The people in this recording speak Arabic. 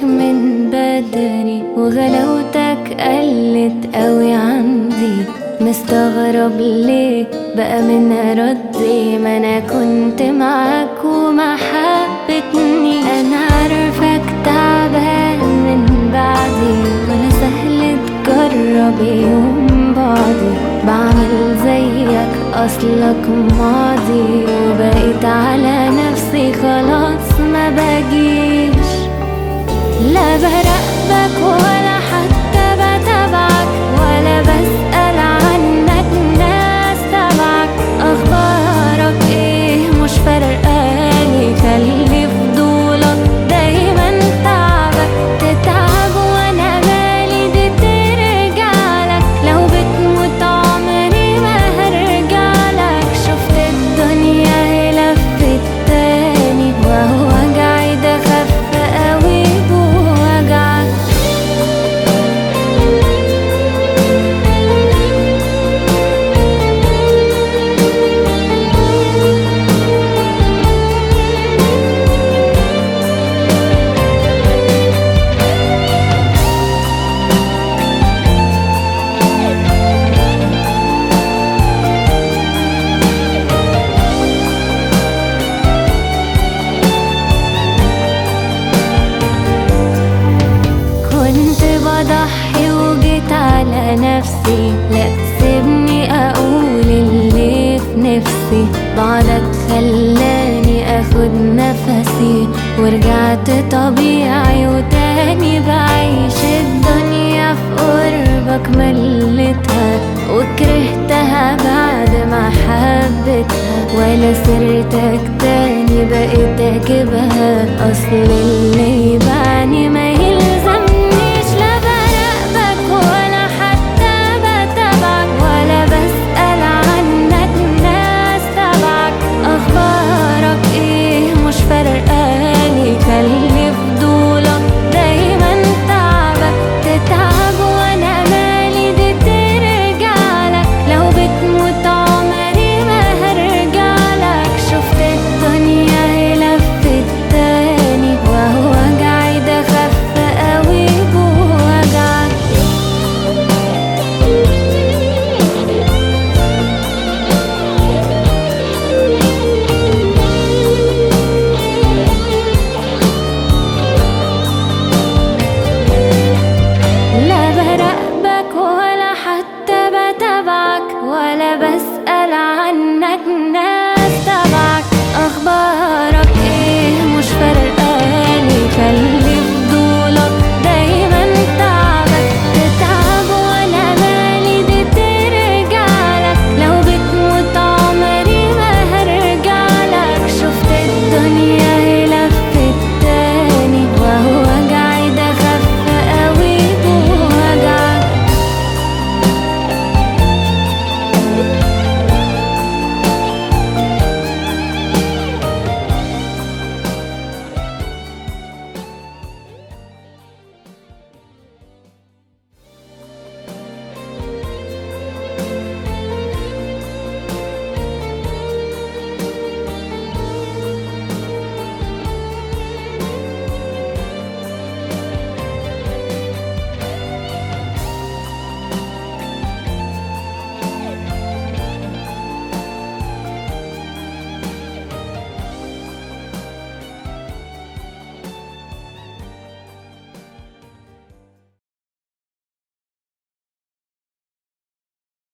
من بدري وغلاوتك قلت قوي عندي. مستغرب ليه بقى من ردي؟ ما انا كنت معاك وما حبتني. انا عارفك تعبان من بعدي ولا سهل تجرب يوم بعدي. بعمل زيك اصلك ماضي وبقيت على نفسي خلاص ما باجيش. لا براقبك ولا حتى بتابعك ولا بسأل عنك ناس تبعك. اخبارك ايه مش فارقالي، خلي فضولك دايما تعبك. تتعب وانا مالي دي ترجعلك، لو بتموت عمري ما هرجعلك. شفت الدنيا هي لفت تاني وهو وجعي ده خف قوي بوجعك. كنت بضحي وجيت على نفسي، لا تسيبني اقول اللي في نفسي. بعدك خلاني اخد نفسي ورجعت طبيعي وتاني بعيش الدنيا في قربك. ملتها وكرهتها بعد ما حبتها، ولا سيرتك تاني بقيت اجيبها. اصل اللي يبعني ما يلزمنيش. لا براقبك ولا حتى بتابعك ولا بسأل عنك ناس تبعك. اخبارك ايه مش فارقالي، خلي فضولك دايما تعبك. تتعب وانا مالي دي ترجعلك، لو بتموت عمري ما هرجعلك. شفت الدنيا هي لفت تاني وهو وجعي ده خف قوي بوجعك. لا براقبك ولا حتى بتابعك ولا بسأل عنك